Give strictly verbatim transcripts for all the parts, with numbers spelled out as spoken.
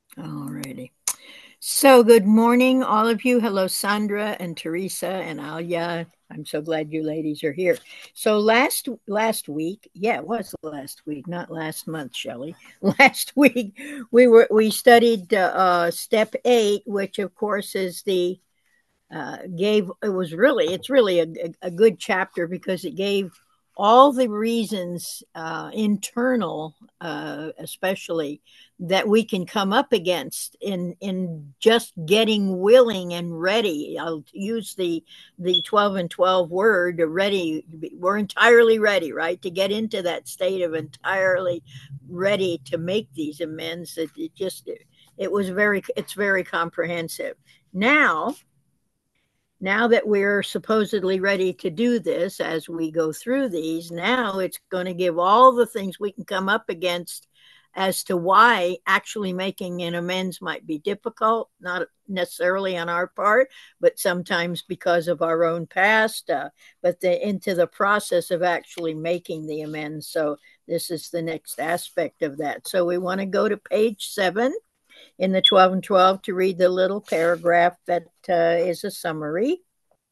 All righty. So, good morning, all of you. Hello, Sandra and Teresa and Alia. I'm so glad you ladies are here. So last last week, yeah, it was last week, not last month, Shelley. Last week, we were we studied uh, uh, step eight, which of course is the uh, gave it was really it's really a, a, a good chapter because it gave all the reasons uh, internal uh, especially that we can come up against in in just getting willing and ready. I'll use the the twelve and twelve word ready. We're entirely ready, right, to get into that state of entirely ready to make these amends. It, it just it was very it's very comprehensive. Now now that we're supposedly ready to do this as we go through these, now it's going to give all the things we can come up against as to why actually making an amends might be difficult, not necessarily on our part, but sometimes because of our own past, uh, but the, into the process of actually making the amends. So this is the next aspect of that. So we want to go to page seven in the twelve and twelve to read the little paragraph that uh, is a summary.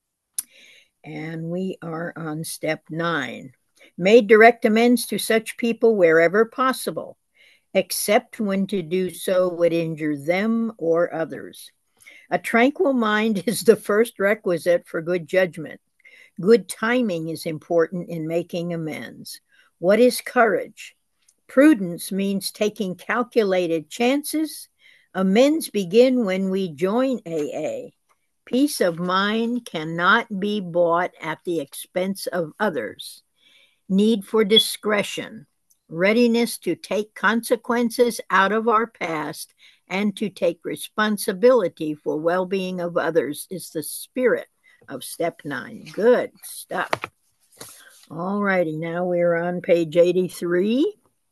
And we are on step nine. Made direct amends to such people wherever possible, except when to do so would injure them or others. A tranquil mind is the first requisite for good judgment. Good timing is important in making amends. What is courage? Prudence means taking calculated chances. Amends begin when we join A A. Peace of mind cannot be bought at the expense of others. Need for discretion, readiness to take consequences out of our past and to take responsibility for well-being of others is the spirit of step nine. Good stuff. All righty, now we're on page eighty-three.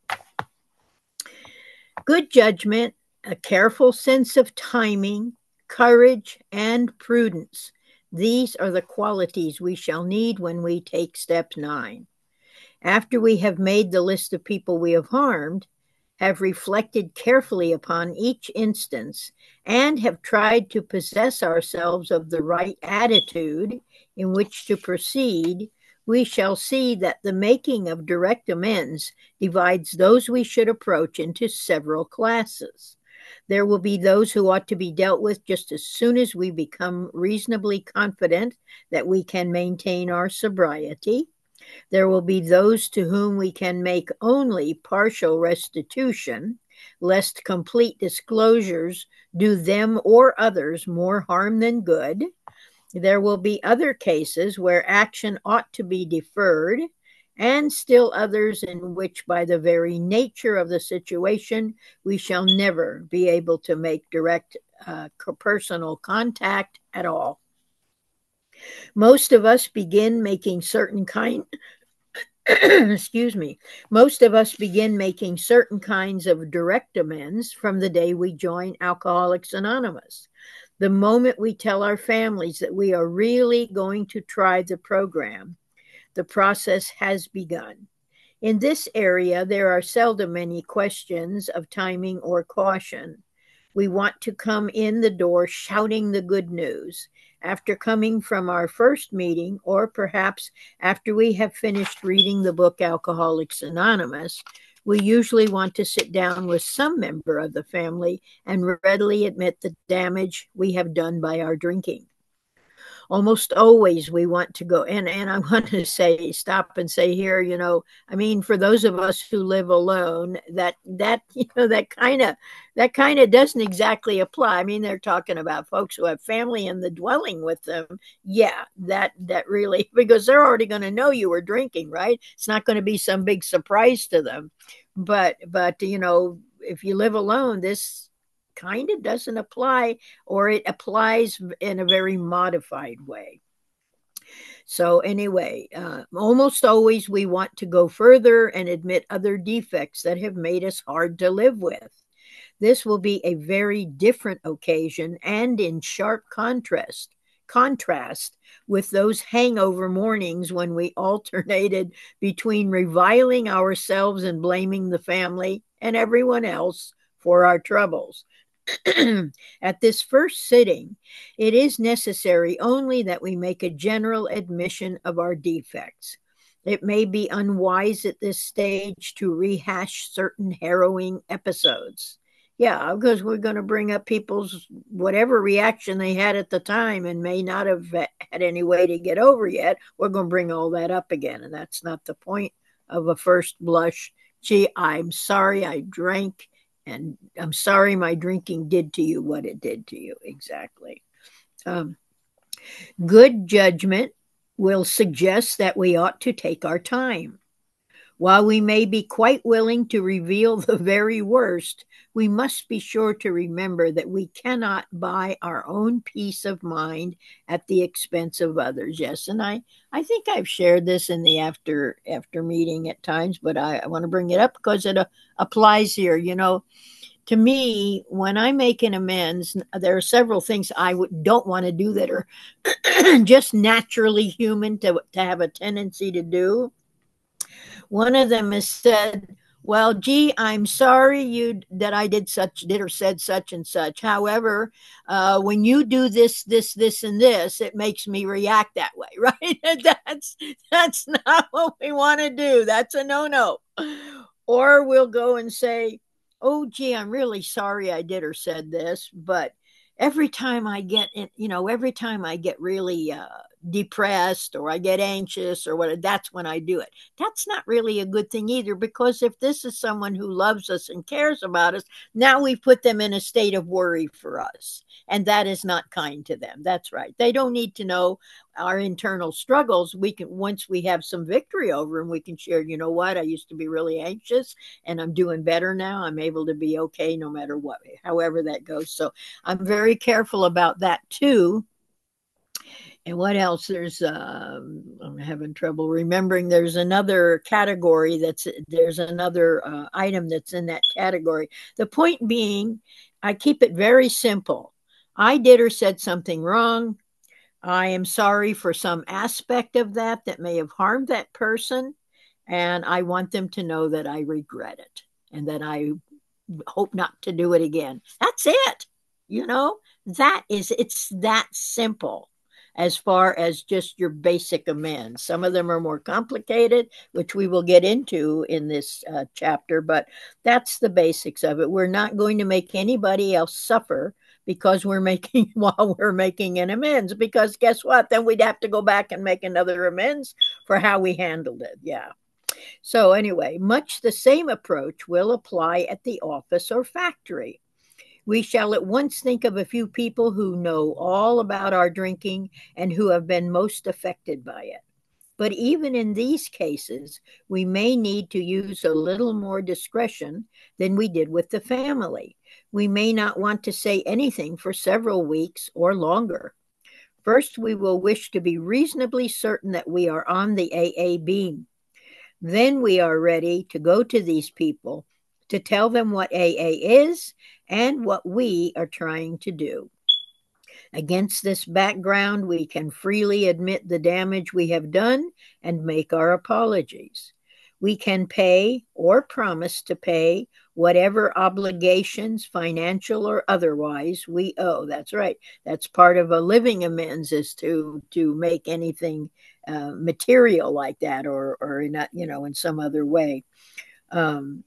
Good judgment, a careful sense of timing, courage, and prudence. These are the qualities we shall need when we take step nine. After we have made the list of people we have harmed, have reflected carefully upon each instance, and have tried to possess ourselves of the right attitude in which to proceed, we shall see that the making of direct amends divides those we should approach into several classes. There will be those who ought to be dealt with just as soon as we become reasonably confident that we can maintain our sobriety. There will be those to whom we can make only partial restitution, lest complete disclosures do them or others more harm than good. There will be other cases where action ought to be deferred, and still others in which, by the very nature of the situation, we shall never be able to make direct uh, personal contact at all. Most of us begin making certain kind excuse me, most of us begin making certain kinds of direct amends from the day we join Alcoholics Anonymous. The moment we tell our families that we are really going to try the program, the process has begun. In this area, there are seldom any questions of timing or caution. We want to come in the door shouting the good news. After coming from our first meeting, or perhaps after we have finished reading the book Alcoholics Anonymous, we usually want to sit down with some member of the family and readily admit the damage we have done by our drinking. Almost always we want to go, and and I want to say, stop and say here, you know, I mean, for those of us who live alone, that that you know that kind of that kind of doesn't exactly apply. I mean, they're talking about folks who have family in the dwelling with them. Yeah, that that really, because they're already going to know you were drinking, right? It's not going to be some big surprise to them. But but you know, if you live alone, this kind of doesn't apply, or it applies in a very modified way. So anyway, uh, almost always we want to go further and admit other defects that have made us hard to live with. This will be a very different occasion and in sharp contrast contrast with those hangover mornings when we alternated between reviling ourselves and blaming the family and everyone else for our troubles. At this first sitting, it is necessary only that we make a general admission of our defects. It may be unwise at this stage to rehash certain harrowing episodes. Yeah, because we're going to bring up people's whatever reaction they had at the time and may not have had any way to get over yet. We're going to bring all that up again. And that's not the point of a first blush. Gee, I'm sorry I drank, and I'm sorry my drinking did to you what it did to you. Exactly. Um, good judgment will suggest that we ought to take our time. While we may be quite willing to reveal the very worst, we must be sure to remember that we cannot buy our own peace of mind at the expense of others. Yes, and I, I think I've shared this in the after after meeting at times, but I, I want to bring it up because it uh, applies here. You know, to me, when I make an amends, there are several things I w- don't want to do that are just naturally human to, to have a tendency to do. One of them is said, well, gee, I'm sorry you that I did such did or said such and such. However, uh, when you do this, this, this, and this, it makes me react that way, right? that's that's not what we want to do. That's a no-no. Or we'll go and say, oh, gee, I'm really sorry I did or said this, but every time I get, you know, every time I get really uh, depressed or I get anxious or what, that's when I do it. That's not really a good thing either, because if this is someone who loves us and cares about us, now we've put them in a state of worry for us. And that is not kind to them. That's right. They don't need to know our internal struggles. We can, once we have some victory over them, we can share, you know what, I used to be really anxious and I'm doing better now. I'm able to be okay no matter what, however that goes. So I'm very careful about that too. And what else? There's, uh, I'm having trouble remembering. There's another category that's, there's another uh, item that's in that category. The point being, I keep it very simple. I did or said something wrong. I am sorry for some aspect of that that may have harmed that person. And I want them to know that I regret it and that I hope not to do it again. That's it. You know, that is, it's that simple as far as just your basic amends. Some of them are more complicated, which we will get into in this uh, chapter, but that's the basics of it. We're not going to make anybody else suffer because we're making, while we're making an amends, because guess what? Then we'd have to go back and make another amends for how we handled it. Yeah. So anyway, much the same approach will apply at the office or factory. We shall at once think of a few people who know all about our drinking and who have been most affected by it. But even in these cases, we may need to use a little more discretion than we did with the family. We may not want to say anything for several weeks or longer. First, we will wish to be reasonably certain that we are on the A A beam. Then we are ready to go to these people to tell them what A A is and what we are trying to do. Against this background, we can freely admit the damage we have done and make our apologies. We can pay or promise to pay whatever obligations, financial or otherwise, we owe. That's right. That's part of a living amends, is to to make anything uh, material like that, or or in a, you know, in some other way. Um,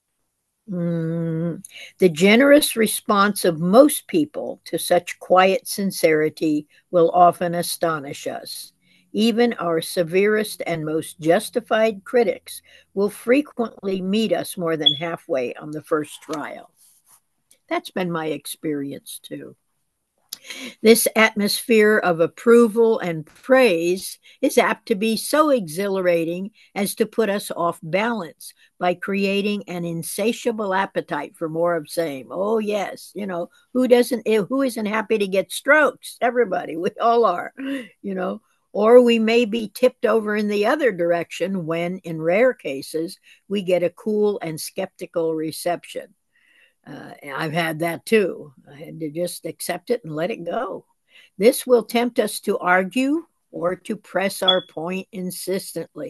Mm, the generous response of most people to such quiet sincerity will often astonish us. Even our severest and most justified critics will frequently meet us more than halfway on the first trial. That's been my experience too. This atmosphere of approval and praise is apt to be so exhilarating as to put us off balance by creating an insatiable appetite for more of same. Oh yes, you know, who doesn't who isn't happy to get strokes? Everybody, we all are, you know. Or we may be tipped over in the other direction when, in rare cases, we get a cool and skeptical reception. Uh, I've had that too. I had to just accept it and let it go. This will tempt us to argue or to press our point insistently.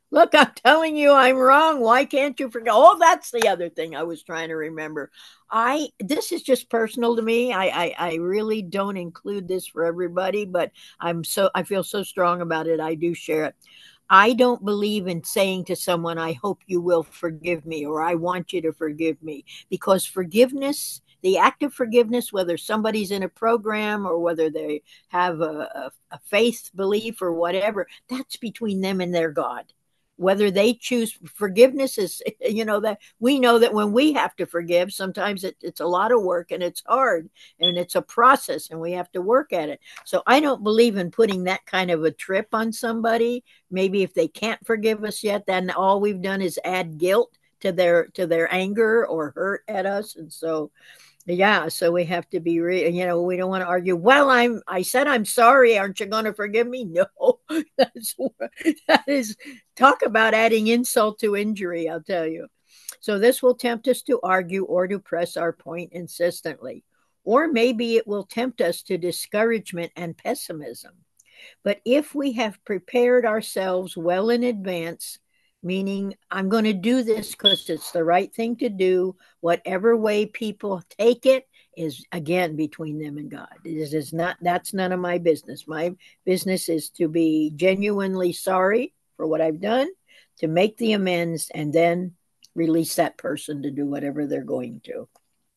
Look, I'm telling you I'm wrong. Why can't you forget? Oh, that's the other thing I was trying to remember. I this is just personal to me. I, I I really don't include this for everybody, but I'm so I feel so strong about it. I do share it. I don't believe in saying to someone, I hope you will forgive me, or I want you to forgive me, because forgiveness, the act of forgiveness, whether somebody's in a program or whether they have a, a, a faith belief or whatever, that's between them and their God. Whether they choose forgiveness is, you know, that we know that when we have to forgive, sometimes it, it's a lot of work and it's hard and it's a process and we have to work at it. So I don't believe in putting that kind of a trip on somebody. Maybe if they can't forgive us yet, then all we've done is add guilt to their to their anger or hurt at us. And so yeah, so we have to be re- you know, we don't want to argue, well, i'm I said I'm sorry, aren't you going to forgive me? No. That's that is talk about adding insult to injury, I'll tell you. So this will tempt us to argue or to press our point insistently, or maybe it will tempt us to discouragement and pessimism. But if we have prepared ourselves well in advance, meaning I'm going to do this because it's the right thing to do, whatever way people take it is again between them and God. It is not, that's none of my business. My business is to be genuinely sorry for what I've done, to make the amends, and then release that person to do whatever they're going to.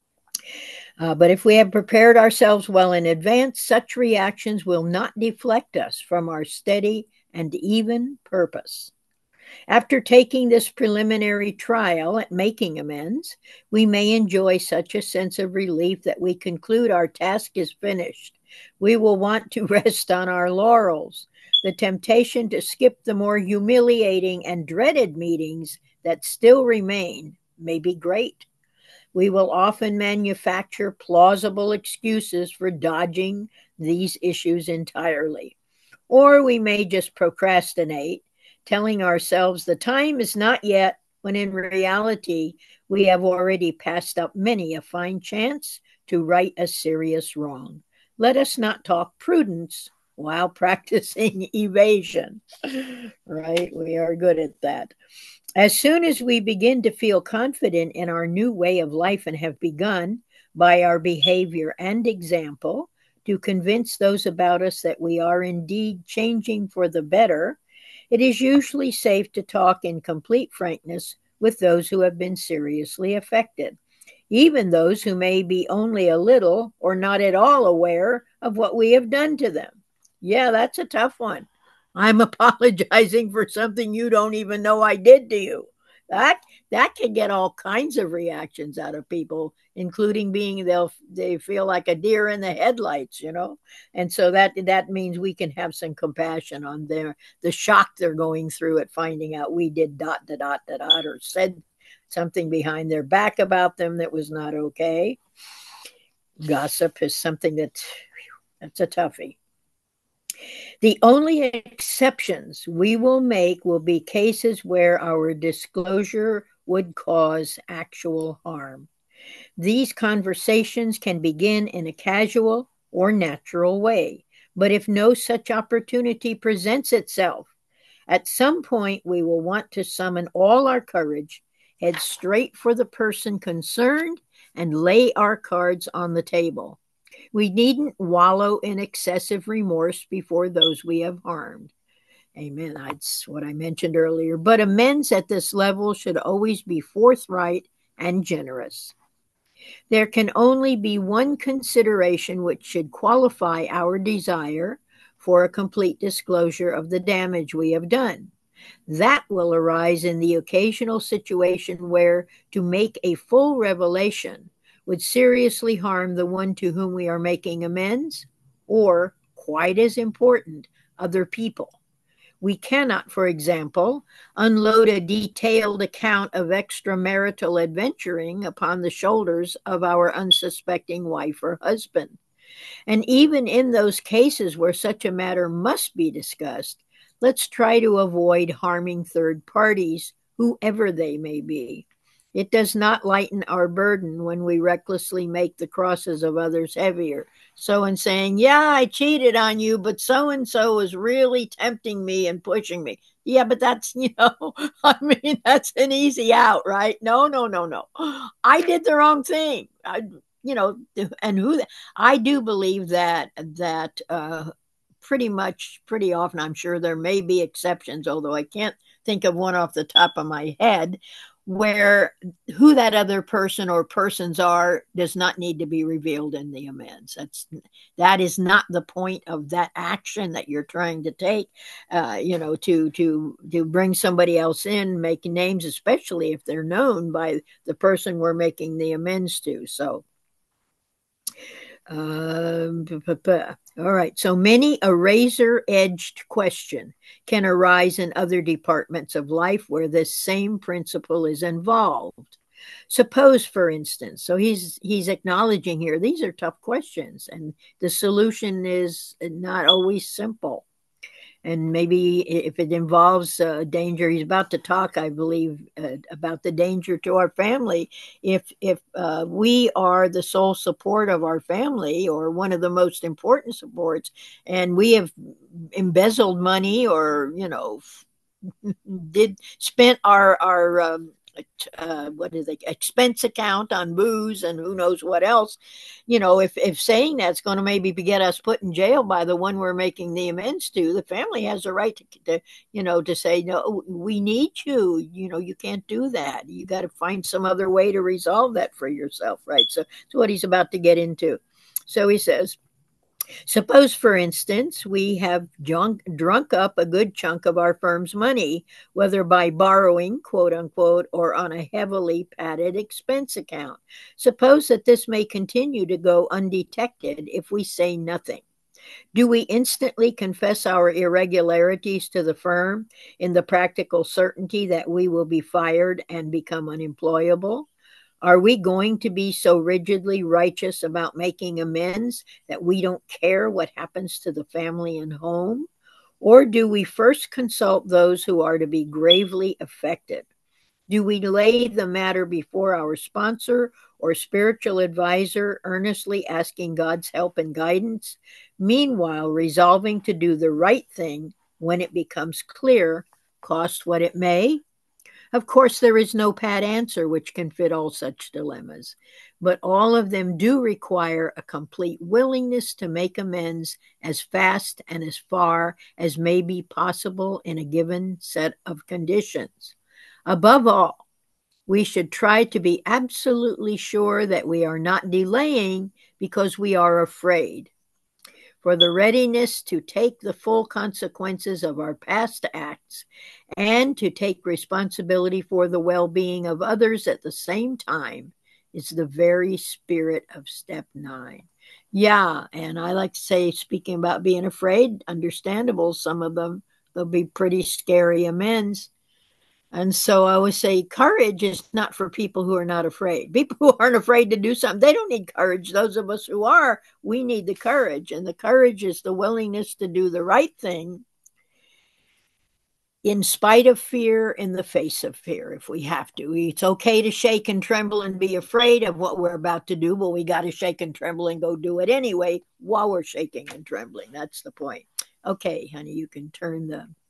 Uh, but if we have prepared ourselves well in advance, such reactions will not deflect us from our steady and even purpose. After taking this preliminary trial at making amends, we may enjoy such a sense of relief that we conclude our task is finished. We will want to rest on our laurels. The temptation to skip the more humiliating and dreaded meetings that still remain may be great. We will often manufacture plausible excuses for dodging these issues entirely. Or we may just procrastinate, telling ourselves the time is not yet, when in reality, we have already passed up many a fine chance to right a serious wrong. Let us not talk prudence while practicing evasion. Right? We are good at that. As soon as we begin to feel confident in our new way of life and have begun, by our behavior and example, to convince those about us that we are indeed changing for the better, it is usually safe to talk in complete frankness with those who have been seriously affected, even those who may be only a little or not at all aware of what we have done to them. Yeah, that's a tough one. I'm apologizing for something you don't even know I did to you. That that can get all kinds of reactions out of people, including being they'll they feel like a deer in the headlights, you know. And so that that means we can have some compassion on their the shock they're going through at finding out we did dot dot dot dot, dot or said something behind their back about them that was not okay. Gossip is something that that's a toughie. The only exceptions we will make will be cases where our disclosure would cause actual harm. These conversations can begin in a casual or natural way, but if no such opportunity presents itself, at some point we will want to summon all our courage, head straight for the person concerned, and lay our cards on the table. We needn't wallow in excessive remorse before those we have harmed. Amen. That's what I mentioned earlier. But amends at this level should always be forthright and generous. There can only be one consideration which should qualify our desire for a complete disclosure of the damage we have done. That will arise in the occasional situation where to make a full revelation would seriously harm the one to whom we are making amends, or, quite as important, other people. We cannot, for example, unload a detailed account of extramarital adventuring upon the shoulders of our unsuspecting wife or husband. And even in those cases where such a matter must be discussed, let's try to avoid harming third parties, whoever they may be. It does not lighten our burden when we recklessly make the crosses of others heavier. So, in saying, yeah, I cheated on you, but so and so is really tempting me and pushing me. Yeah, but that's, you know, I mean, that's an easy out, right? No, no, no, no. I did the wrong thing. I, you know, and who I do believe that, that, uh, pretty much, pretty often, I'm sure there may be exceptions, although I can't think of one off the top of my head, where who that other person or persons are does not need to be revealed in the amends. That's that is not the point of that action that you're trying to take. Uh, you know, to to to bring somebody else in, making names, especially if they're known by the person we're making the amends to. So. Um, all right. So many a razor edged question can arise in other departments of life where this same principle is involved. Suppose, for instance, so he's he's acknowledging here these are tough questions, and the solution is not always simple. And maybe if it involves uh, danger, he's about to talk, I believe, uh, about the danger to our family. If if uh, we are the sole support of our family or one of the most important supports, and we have embezzled money or you know did spent our our um, uh, what is it, expense account on booze and who knows what else, you know, if, if saying that's going to maybe get us put in jail by the one we're making the amends to, the family has a right to, to you know, to say, no, we need you, you know, you can't do that. You got to find some other way to resolve that for yourself, right? So that's what he's about to get into. So he says, suppose, for instance, we have junk, drunk up a good chunk of our firm's money, whether by borrowing, quote unquote, or on a heavily padded expense account. Suppose that this may continue to go undetected if we say nothing. Do we instantly confess our irregularities to the firm in the practical certainty that we will be fired and become unemployable? Are we going to be so rigidly righteous about making amends that we don't care what happens to the family and home? Or do we first consult those who are to be gravely affected? Do we lay the matter before our sponsor or spiritual advisor, earnestly asking God's help and guidance, meanwhile resolving to do the right thing when it becomes clear, cost what it may? Of course, there is no pat answer which can fit all such dilemmas, but all of them do require a complete willingness to make amends as fast and as far as may be possible in a given set of conditions. Above all, we should try to be absolutely sure that we are not delaying because we are afraid. For the readiness to take the full consequences of our past acts and to take responsibility for the well-being of others at the same time is the very spirit of step nine. Yeah, and I like to say, speaking about being afraid, understandable, some of them, they'll be pretty scary amends. And so I always say courage is not for people who are not afraid. People who aren't afraid to do something, they don't need courage. Those of us who are, we need the courage. And the courage is the willingness to do the right thing in spite of fear, in the face of fear, if we have to. It's okay to shake and tremble and be afraid of what we're about to do, but we got to shake and tremble and go do it anyway while we're shaking and trembling. That's the point. Okay, honey, you can turn the